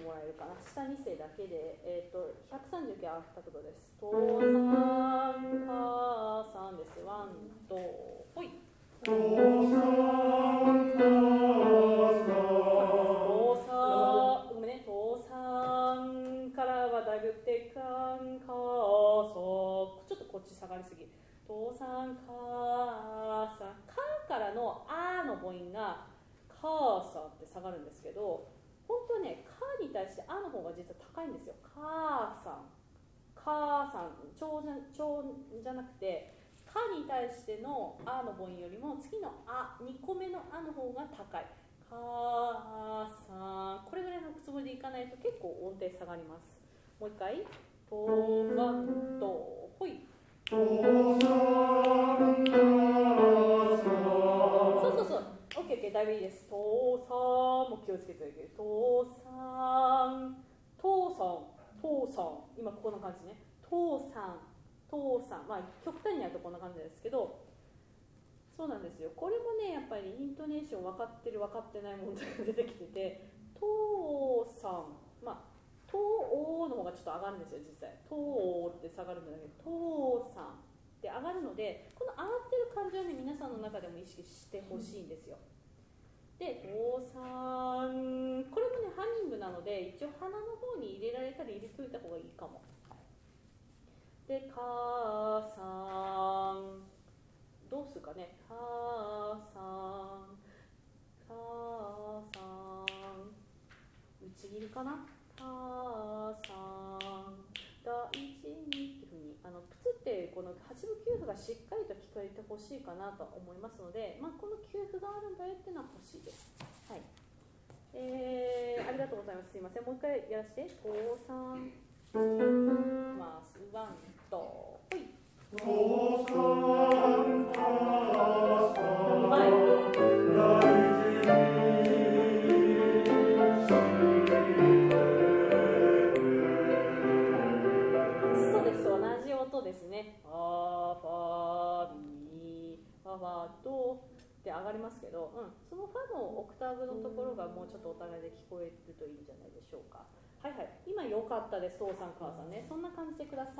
もらえるかな。下2声だけで、139アフタクトです。父さん母さんです。ワンとほい。父さん母さん、ごめんね、父さんからはだいぶってかん母さん、ちょっとこっち下がりすぎ。父さん母さん、かからのあの母音が母さんって下がるんですけど、本当はね、かに対してあの方が実は高いんですよ。母さん、母さん、長じゃなくて、かに対してのあの母音よりも次のあ、2個目のあの方が高い。母さん、これぐらいのつもりでいかないと結構音程下がります。もう一回、とがんとほい。父さん母さん、そう、OK、だいぶいいです。父さんも気をつけてあげる。父さん、今こんな感じね。父さん、まあ極端にやるとこんな感じですけど、そうなんですよ。これもね、やっぱりイントネーション分かってる分かってない問題が出てきてて、父さん、まあ父の方がちょっと上がるんですよ、実際。父って下がるんだけど、父さんって上がるので、この上がってる感じはね、皆さんの中でも意識してほしいんですよ。で、父さん、これもね、ハミングなので、一応鼻の方に入れられたり入れといた方がいいかも。で、母さん、どうするかね。母さん、内切りかな。母さん、大事にっていうふうに、プツってこの8分9分がしっかりと聞こえてほしいかなと思いますので、まあ、この9分があるんだよっていうのは欲しいです。はい。ありがとうございます。すいません。もう一回やらせて。父さん、まあ、ワンと、ほい。父さん、母さん、はい。そうです。同じ音ですね。ファミファとって上がりますけど、そのファのオクターブのところがもうちょっとお互いで聞こえるといいんじゃないでしょうか。はいはい。今良かったです。父さん母さんね。そんな感じでください。